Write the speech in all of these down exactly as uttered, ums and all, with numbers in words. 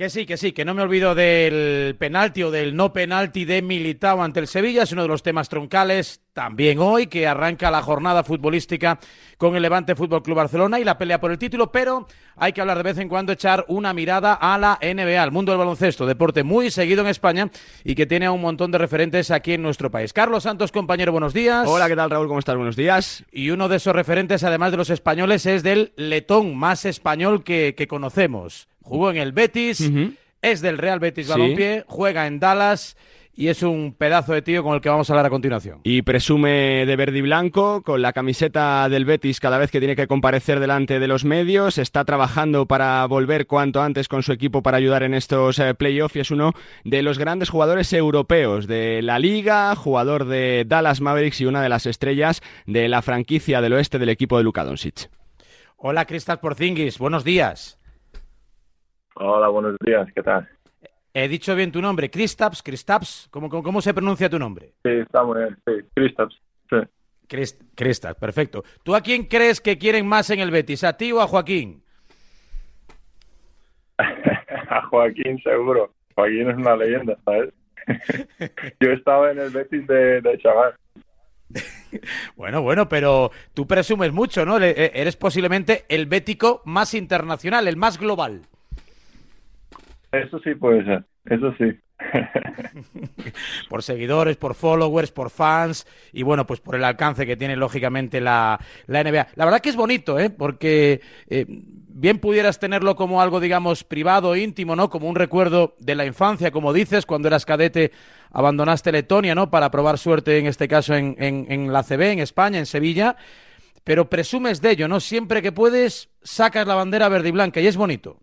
Que sí, que sí, que no me olvido del penalti o del no penalti de Militao ante el Sevilla. Es uno de los temas troncales también hoy, que arranca la jornada futbolística con el Levante Fútbol Club Barcelona y la pelea por el título, pero hay que hablar de vez en cuando, echar una mirada a la N B A, al mundo del baloncesto, deporte muy seguido en España y que tiene un montón de referentes aquí en nuestro país. Carlos Santos, compañero, buenos días. Hola, ¿qué tal, Raúl? ¿Cómo estás? Buenos días. Y uno de esos referentes, además de los españoles, es del letón más español que, que conocemos. Jugó en el Betis, uh-huh. es del Real Betis sí. Balompié, juega en Dallas y es un pedazo de tío con el que vamos a hablar a continuación. Y presume de verde y blanco, con la camiseta del Betis cada vez que tiene que comparecer delante de los medios. Está trabajando para volver cuanto antes con su equipo para ayudar en estos eh, playoffs y es uno de los grandes jugadores europeos de la Liga, jugador de Dallas Mavericks y una de las estrellas de la franquicia del oeste del equipo de Luka Doncic. Hola, Kristaps Porzingis, buenos días. Hola, buenos días, ¿qué tal? He dicho bien tu nombre, Kristaps, Kristaps, ¿cómo, cómo, cómo se pronuncia tu nombre? Sí, está muy bien, sí, Kristaps, sí. Krist, Kristaps, perfecto. ¿Tú a quién crees que quieren más en el Betis, a ti o a Joaquín? A Joaquín seguro, Joaquín es una leyenda, ¿sabes? Yo estaba en el Betis de, de chaval. Bueno, bueno, pero tú presumes mucho, ¿no? Eres posiblemente el bético más internacional, el más global. Eso sí puede ser, eso sí. Por seguidores, por followers, por fans y bueno, pues por el alcance que tiene lógicamente la, la N B A. La verdad que es bonito, ¿eh? Porque eh, bien pudieras tenerlo como algo, digamos, privado, íntimo, ¿no? Como un recuerdo de la infancia, como dices, cuando eras cadete abandonaste Letonia, ¿no? Para probar suerte, en este caso, en, en, en la C B, en España, en Sevilla, pero presumes de ello, ¿no? Siempre que puedes, sacas la bandera verde y blanca y es bonito.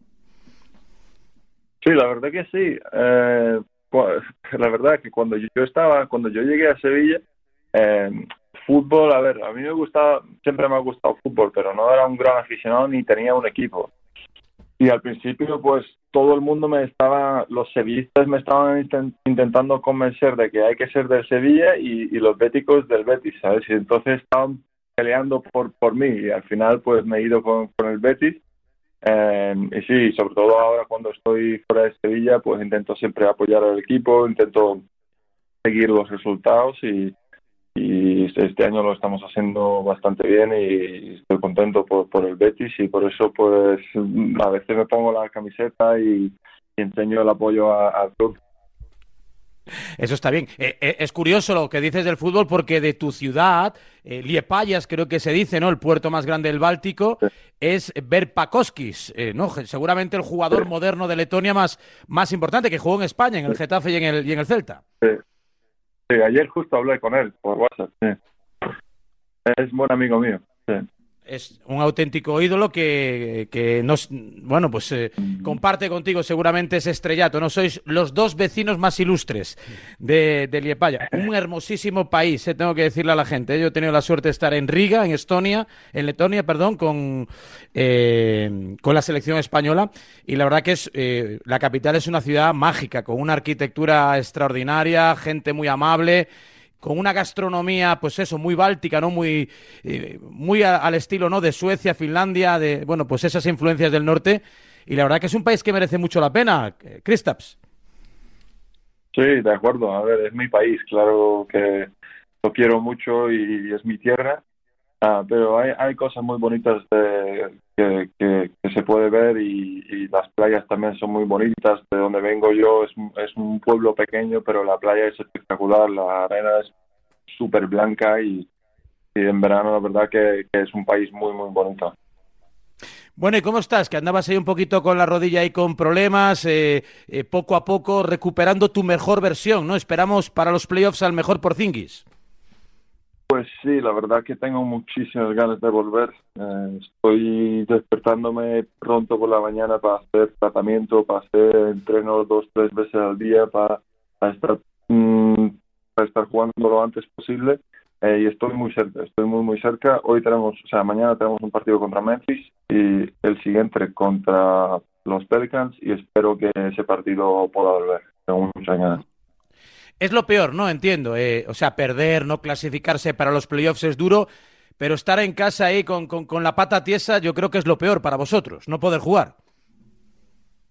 Sí, la verdad que sí. Eh, la verdad que cuando yo estaba, cuando yo llegué a Sevilla, eh, fútbol, a ver, a mí me gustaba, siempre me ha gustado fútbol, pero no era un gran aficionado ni tenía un equipo. Y al principio, pues, todo el mundo me estaba, los sevillistas me estaban intent, intentando convencer de que hay que ser del Sevilla y, y los béticos del Betis, ¿sabes? Y entonces estaban peleando por, por mí y al final, pues, me he ido con, con el Betis. Eh, y sí, sobre todo ahora cuando estoy fuera de Sevilla, pues intento siempre apoyar al equipo, intento seguir los resultados y, y este año lo estamos haciendo bastante bien y estoy contento por, por el Betis y por eso pues a veces me pongo la camiseta y, y enseño el apoyo al club. Eso está bien. Eh, eh, es curioso lo que dices del fútbol porque de tu ciudad, eh, Liepājas creo que se dice, ¿no? El puerto más grande del Báltico, sí. Es Verpakoskis, eh, ¿no? Seguramente el jugador sí. moderno de Letonia más, más importante que jugó en España, en el Getafe y en el, y en el Celta. Sí. Sí, ayer justo hablé con él por WhatsApp. Sí. Es buen amigo mío. Sí. Es un auténtico ídolo que, que nos, bueno, pues eh, comparte contigo seguramente ese estrellato, ¿no? Sois los dos vecinos más ilustres de, de Liepājas. Un hermosísimo país, eh, tengo que decirle a la gente. ¿eh? Yo he tenido la suerte de estar en Riga, en Estonia, en Letonia, perdón, con, eh, con la selección española. Y la verdad que es eh, la capital es una ciudad mágica, con una arquitectura extraordinaria, gente muy amable, con una gastronomía, pues eso, muy báltica, ¿no? Muy, eh, muy a, al estilo, ¿no? De Suecia, Finlandia, de, bueno, pues esas influencias del norte. Y la verdad que es un país que merece mucho la pena, Kristaps. Sí, de acuerdo. A ver, es mi país, claro que lo quiero mucho y es mi tierra. Ah, pero hay, hay cosas muy bonitas de, que, que, que se puede ver y, y las playas también son muy bonitas. De donde vengo yo es, es un pueblo pequeño, pero la playa es espectacular, la arena es súper blanca y, y en verano la verdad que, que es un país muy, muy bonito. Bueno, ¿y cómo estás? Que andabas ahí un poquito con la rodilla ahí con problemas, eh, eh, poco a poco recuperando tu mejor versión, ¿no? Esperamos para los playoffs al mejor Porzingis. Pues sí, la verdad que tengo muchísimas ganas de volver. Eh, estoy despertándome pronto por la mañana para hacer tratamiento, para hacer entreno dos, tres veces al día, para, para estar mmm, para estar jugando lo antes posible. Eh, y estoy muy cerca, estoy muy muy cerca. Hoy tenemos, o sea, mañana tenemos un partido contra Memphis y el siguiente contra los Pelicans y espero que ese partido pueda volver. Tengo muchas ganas. Es lo peor, ¿no? Entiendo. Eh, o sea, perder, no clasificarse para los playoffs es duro, pero estar en casa ahí con, con, con la pata tiesa yo creo que es lo peor para vosotros, no poder jugar.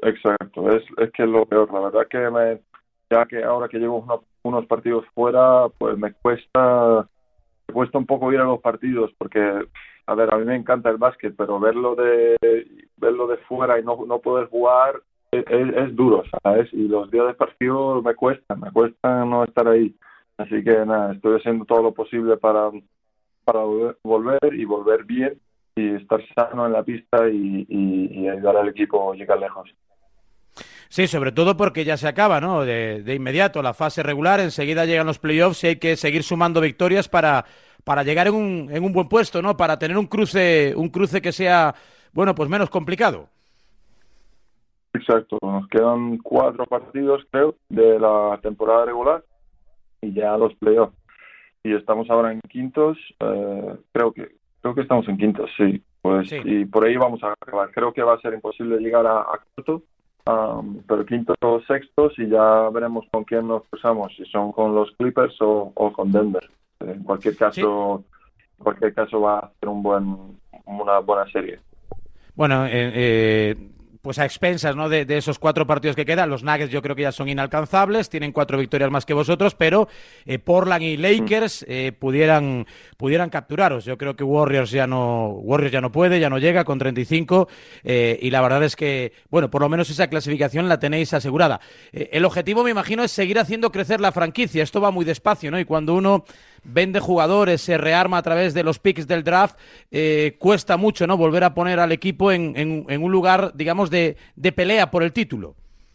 exacto, es, es que es lo peor. La verdad que me, ya que ahora que llevo unos, unos partidos fuera, pues me cuesta, me cuesta un poco ir a los partidos, porque, a ver, a mí me encanta el básquet, pero verlo de verlo de fuera y no, no poder jugar es, es, es duro, ¿sabes? Y los días de partido me cuesta, me cuesta no estar ahí. Así que nada, estoy haciendo todo lo posible para, para volver y volver bien y estar sano en la pista y, y, y ayudar al equipo a llegar lejos. Sí, sobre todo porque ya se acaba, ¿no? De, de inmediato la fase regular, enseguida llegan los playoffs y hay que seguir sumando victorias para, para llegar en un, en un buen puesto, ¿no? Para tener un cruce, un cruce que sea, bueno, pues menos complicado. Exacto, nos quedan cuatro partidos, creo, de la temporada regular y ya los playoffs. Y estamos ahora en quintos, eh, creo que creo que estamos en quintos, sí. Pues sí. Y por ahí vamos a acabar. Creo que va a ser imposible llegar a, a cuarto, um, pero quintos o sextos y ya veremos con quién nos cruzamos, si son con los Clippers o, o con Denver. En cualquier caso, sí. en cualquier caso va a ser un buen, una buena serie. Bueno, eh, eh, pues a expensas, ¿no? de, de esos cuatro partidos que quedan, los Nuggets yo creo que ya son inalcanzables, tienen cuatro victorias más que vosotros, pero eh, Portland y Lakers eh, pudieran pudieran capturaros. Yo creo que Warriors ya no Warriors ya no puede, ya no llega con treinta y cinco eh, y la verdad es que, bueno, por lo menos esa clasificación la tenéis asegurada. Eh, el objetivo, me imagino, es seguir haciendo crecer la franquicia. Esto va muy despacio, ¿no? Y cuando uno vende jugadores, se rearma a través de los picks del draft, eh, cuesta mucho, ¿no? Volver a poner al equipo en, en, en un lugar, digamos, de, de pelea por el título.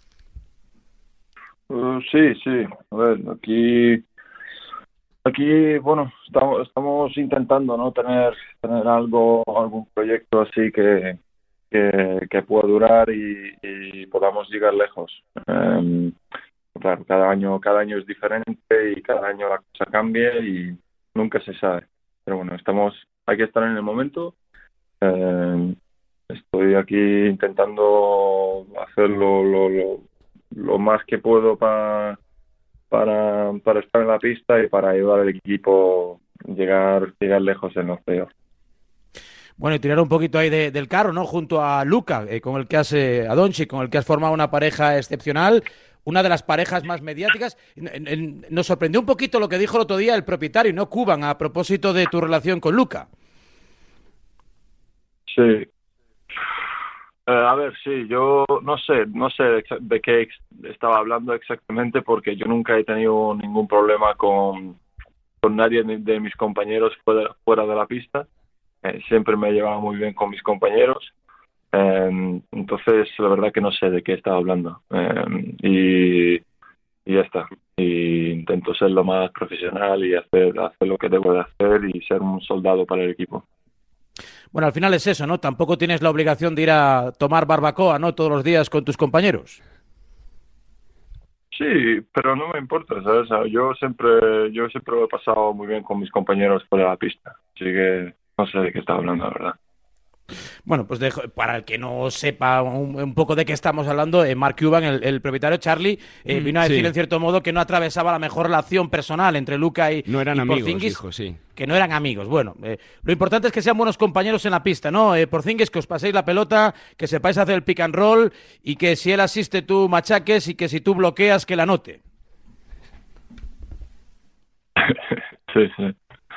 Uh, sí, sí. A ver, aquí, aquí, bueno, estamos, estamos intentando, ¿no? Tener, tener algo, algún proyecto así que, que, que pueda durar y, y podamos llegar lejos. Um, Claro, cada año, cada año es diferente y cada año la cosa cambia y nunca se sabe. Pero bueno, estamos, hay que estar en el momento. Eh, estoy aquí intentando hacerlo lo, lo, lo más que puedo para, para, para estar en la pista y para ayudar al equipo a llegar, llegar lejos en los playoffs. Bueno, y tirar un poquito ahí de, del carro, ¿no? Junto a Luka, eh, con el que has, eh, a Doncic, con el que has formado una pareja excepcional. Una de las parejas más mediáticas. Nos sorprendió un poquito lo que dijo el otro día el propietario, ¿no? Cuban, a propósito de tu relación con Luka. Sí. Eh, a ver, sí, yo no sé, no sé de qué estaba hablando exactamente porque yo nunca he tenido ningún problema con, con nadie de mis compañeros fuera, fuera de la pista. Eh, siempre me he llevado muy bien con mis compañeros. Eh, entonces la verdad que no sé de qué estaba hablando eh, y, y ya está, y intento ser lo más profesional y hacer, hacer lo que debo de hacer y ser un soldado para el equipo. Bueno, al final es eso, ¿no? Tampoco tienes la obligación de ir a tomar barbacoa, ¿no? Todos los días con tus compañeros. Sí, pero no me importa, ¿sabes? Yo siempre, yo siempre lo he pasado muy bien con mis compañeros fuera de la pista, así que no sé de qué estaba hablando, la verdad. Bueno, pues dejo, para el que no sepa un, un poco de qué estamos hablando, eh, Mark Cuban, el, el propietario Charlie, eh, mm, vino a decir sí. en cierto modo que no atravesaba la mejor relación personal entre Luka y no eran y amigos, Porzingis, dijo, sí. que no eran amigos. Bueno, eh, lo importante es que sean buenos compañeros en la pista, ¿no? Eh, Porzingis, que os paséis la pelota, que sepáis hacer el pick and roll y que si él asiste tú machaques y que si tú bloqueas que la anote. Sí, sí.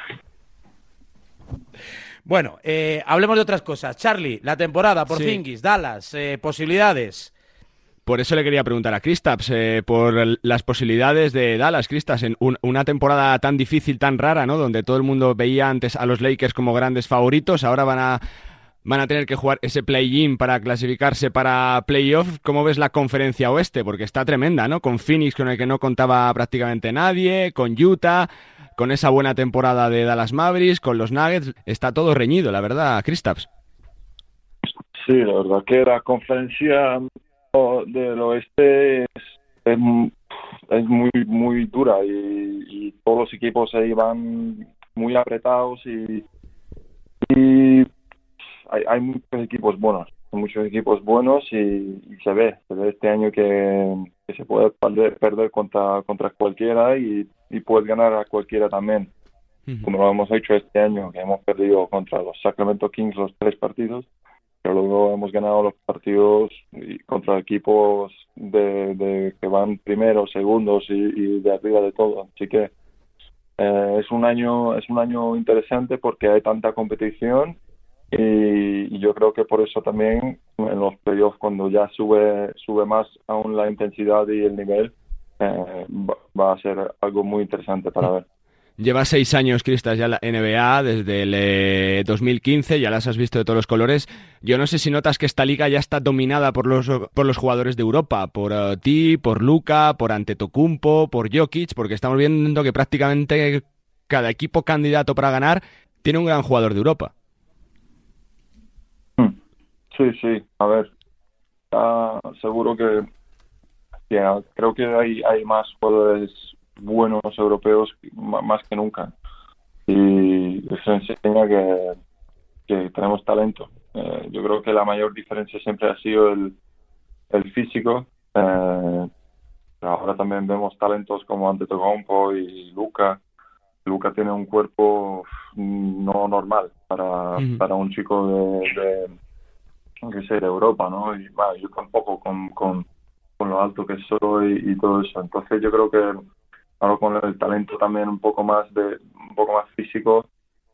Bueno, eh, hablemos de otras cosas. Charlie, la temporada, Porzingis, sí. Dallas, eh, posibilidades. Por eso le quería preguntar a Kristaps, eh, por las posibilidades de Dallas, Kristaps, en un, una temporada tan difícil, tan rara, ¿no? Donde todo el mundo veía antes a los Lakers como grandes favoritos, ahora van a, van a tener que jugar ese play-in para clasificarse para playoff. ¿Cómo ves la conferencia oeste? Porque está tremenda, ¿no? Con Phoenix, con el que no contaba prácticamente nadie, con Utah, con esa buena temporada de Dallas Mavericks, con los Nuggets, está todo reñido, la verdad, Kristaps. Sí, la verdad que la conferencia del oeste es, es, es muy muy dura y, y todos los equipos ahí van muy apretados y, y hay, hay muchos equipos buenos, muchos equipos buenos y, y se ve, se ve este año que, que se puede perder, perder contra contra cualquiera y y puedes ganar a cualquiera también, uh-huh. como lo hemos hecho este año, que hemos perdido contra los Sacramento Kings los tres partidos, que pero luego hemos ganado los partidos y contra equipos de, de que van primeros, segundos y, y de arriba de todo. Así que eh, es un año es un año interesante porque hay tanta competición y, y yo creo que por eso también en los playoffs, cuando ya sube sube más aún la intensidad y el nivel, eh, va, va a ser algo muy interesante para ver. Llevas seis años, Kristaps, ya en la N B A, desde el eh, dos mil quince, ya las has visto de todos los colores. Yo no sé si notas que esta liga ya está dominada por los por los jugadores de Europa, por uh, ti, por Luka, por Antetokounmpo, por Jokic, porque estamos viendo que prácticamente cada equipo candidato para ganar tiene un gran jugador de Europa. Sí, sí, a ver, uh, seguro que yeah, creo que hay, hay más jugadores buenos europeos más que nunca y eso enseña que, que tenemos talento. Eh, yo creo que la mayor diferencia siempre ha sido el, el físico, eh, pero ahora también vemos talentos como Antetokounmpo y Luka. Luka tiene un cuerpo no normal para, mm. para un chico de, de, que sé, de Europa, ¿no? Y bueno, yo tampoco con, con, con lo alto que soy y todo eso. Entonces yo creo que ahora con el talento también un poco más de un poco más físico,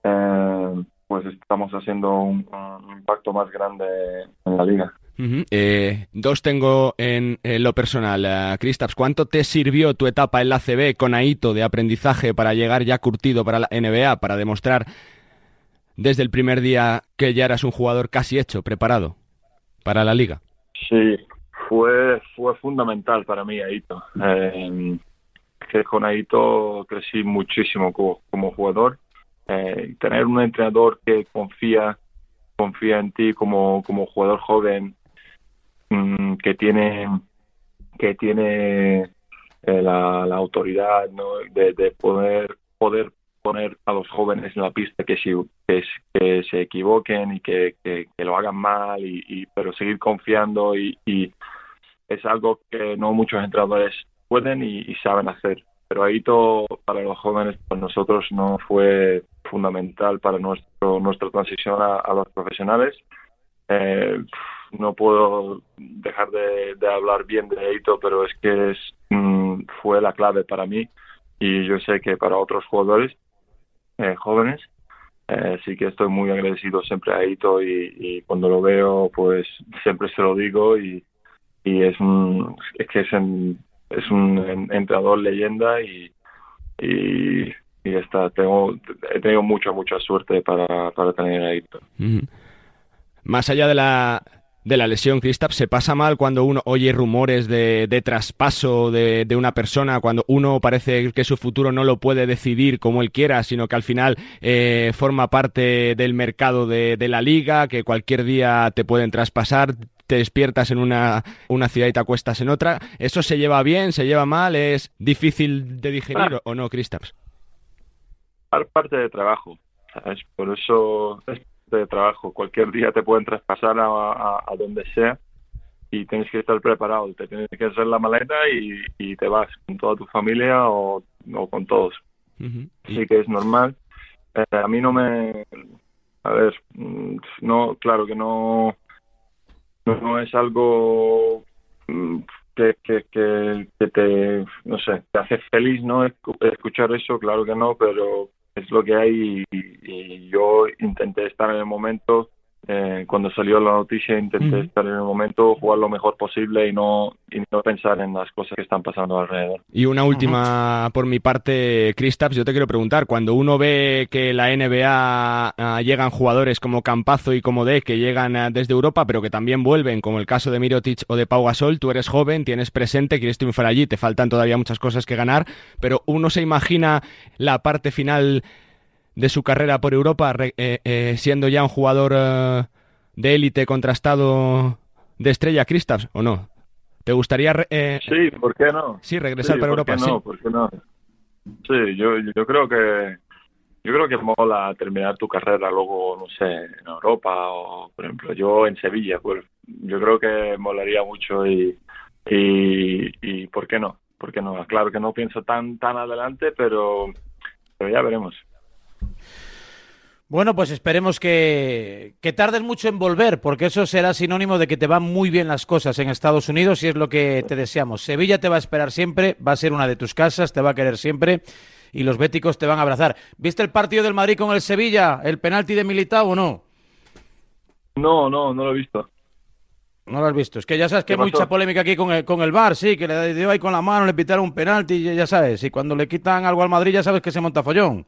eh, pues estamos haciendo un, un impacto más grande en la liga. Uh-huh. Eh, dos tengo en, en lo personal. Uh, Kristaps, ¿cuánto te sirvió tu etapa en la A C B con Aito de aprendizaje para llegar ya curtido para la N B A, para demostrar desde el primer día que ya eras un jugador casi hecho, preparado para la liga? Sí, fue fue fundamental para mí Aito. Eh, que con Aito crecí muchísimo como, como jugador. Eh, tener un entrenador que confía confía en ti como, como jugador joven, mmm, que tiene que tiene eh, la, la autoridad, ¿no? de, de poder poder poner a los jóvenes en la pista que, si, que, que se equivoquen y que, que, que lo hagan mal, y, y pero seguir confiando y, y es algo que no muchos entrenadores pueden y, y saben hacer. Pero Aito para los jóvenes, para nosotros, no fue fundamental para nuestro nuestra transición a, a los profesionales. Eh, no puedo dejar de, de hablar bien de Aito, pero es que es, mm, fue la clave para mí y yo sé que para otros jugadores eh, jóvenes eh, sí que estoy muy agradecido siempre a Aito y, y cuando lo veo pues siempre se lo digo y, y es, un, es que es un es un entrenador leyenda y, y, y está, tengo, he tenido mucha, mucha suerte para, para tener a Aito. Mm. Más allá de la, de la lesión, Kristaps, ¿se pasa mal cuando uno oye rumores de, de traspaso de, de una persona, cuando uno parece que su futuro no lo puede decidir como él quiera, sino que al final eh, forma parte del mercado de, de la liga, que cualquier día te pueden traspasar, te despiertas en una, una ciudad y te acuestas en otra? ¿Eso se lleva bien, se lleva mal, es difícil de digerir ah. o no, Kristaps? Parte de trabajo, ¿sabes? Por eso es parte de trabajo. Cualquier día te pueden traspasar a, a, a donde sea y tienes que estar preparado. Te tienes que hacer la maleta y, y te vas con toda tu familia o, o con todos. Uh-huh. Así que es normal. Eh, a mí no me... A ver, no, claro que no... No es algo que, que, que, que te, no sé, te hace feliz, ¿no? Escuchar eso, claro que no, pero es lo que hay y, y yo intenté estar en el momento. Eh, cuando salió la noticia intenté uh-huh. estar en el momento, jugar lo mejor posible y no y no pensar en las cosas que están pasando alrededor. Y una última uh-huh. por mi parte, Kristaps, yo te quiero preguntar, cuando uno ve que la N B A uh, llegan jugadores como Campazzo y como Dec, que llegan uh, desde Europa, pero que también vuelven, como el caso de Mirotic o de Pau Gasol, tú eres joven, tienes presente, quieres triunfar allí, te faltan todavía muchas cosas que ganar, pero uno se imagina la parte final de su carrera por Europa, eh, eh, siendo ya un jugador eh, de élite contrastado de estrella, Kristaps, ¿o no? ¿Te gustaría eh, sí, ¿por qué no? Sí, regresar sí, para ¿por Europa, qué no? sí. ¿Por qué no? Sí, yo yo creo que yo creo que mola terminar tu carrera luego, no sé, en Europa o, por ejemplo, yo en Sevilla, pues yo creo que molaría mucho y y, y ¿por qué no? ¿Por qué no? Claro que no pienso tan tan adelante, pero pero ya veremos. Bueno, pues esperemos que, que tardes mucho en volver, porque eso será sinónimo de que te van muy bien las cosas en Estados Unidos y es lo que te deseamos. Sevilla te va a esperar siempre, va a ser una de tus casas, te va a querer siempre y los béticos te van a abrazar. ¿Viste el partido del Madrid con el Sevilla, el penalti de Militao o no? No, no, no lo he visto. No lo has visto. Es que ya sabes que hay mucha polémica aquí con el, con el V A R, sí, que le dio ahí con la mano, le pitaron un penalti, y ya sabes. Y cuando le quitan algo al Madrid ya sabes que se monta follón.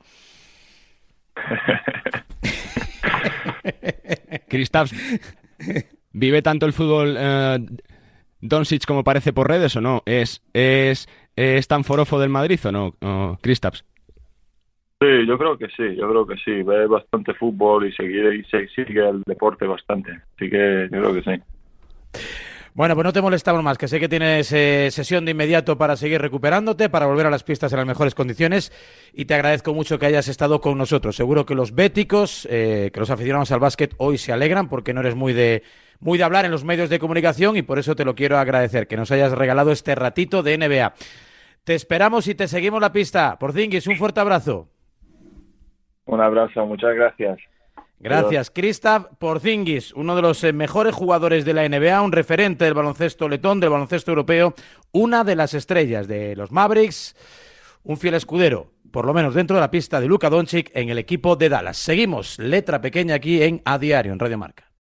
Kristaps, ¿vive tanto el fútbol eh, Doncic como parece por redes o no? ¿Es, es, es tan forofo del Madrid o no, oh, Kristaps? Sí, yo creo que sí, yo creo que sí. Ve bastante fútbol y sigue, y se, sigue el deporte bastante. Así que yo creo que sí. Bueno, pues no te molestamos más, que sé que tienes eh, sesión de inmediato para seguir recuperándote, para volver a las pistas en las mejores condiciones y te agradezco mucho que hayas estado con nosotros. Seguro que los béticos, eh, que los aficionados al básquet hoy se alegran porque no eres muy de muy de hablar en los medios de comunicación y por eso te lo quiero agradecer, que nos hayas regalado este ratito de N B A. Te esperamos y te seguimos la pista. Porzingis, un fuerte abrazo. Un abrazo, muchas gracias. Gracias, Kristaps Porzingis, uno de los mejores jugadores de la N B A, un referente del baloncesto letón, del baloncesto europeo, una de las estrellas de los Mavericks, un fiel escudero, por lo menos dentro de la pista de Luka Doncic en el equipo de Dallas. Seguimos, letra pequeña aquí en A Diario, en Radio Marca.